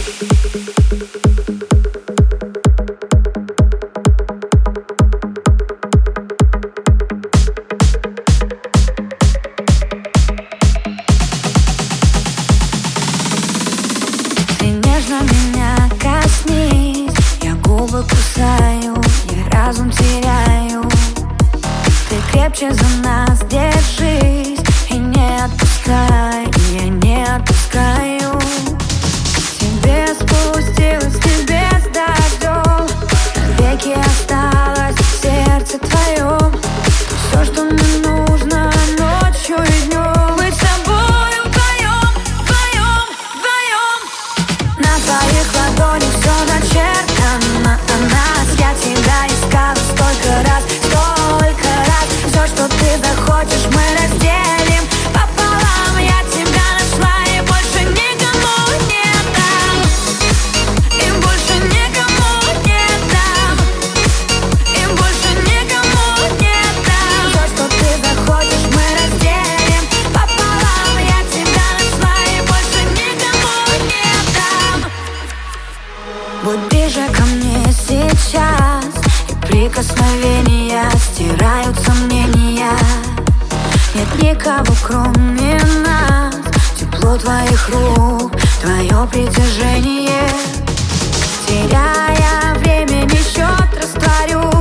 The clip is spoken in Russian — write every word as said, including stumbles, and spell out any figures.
Меня коснись, я губы кусаю, я разум теряю. Ты крепче за нас держись и не отпускай, я не отпускаю. К тебе спустилась, к тебе с дождем, навеки осталось в сердце твоем. Все, что мне нужно ночью и днем, быть с тобою вдвоем, вдвоем, вдвоем. На твоих ладонях все начертано о нас. Я тебя искала столько раз, столько раз. Все, что ты захочешь, мы разделим пополам. Я тебя нашла и больше никому не дам, и больше никому не дам, и больше никому не дам. Все, что ты захочешь, мы разделим пополам. Я тебя нашла и больше никому не дам. Будь ближе ко мне сейчас, и прикосновения стирают сомнения. Нет никого, кроме нас, тепло твоих рук, твое притяжение. Теряя времени счет, растворю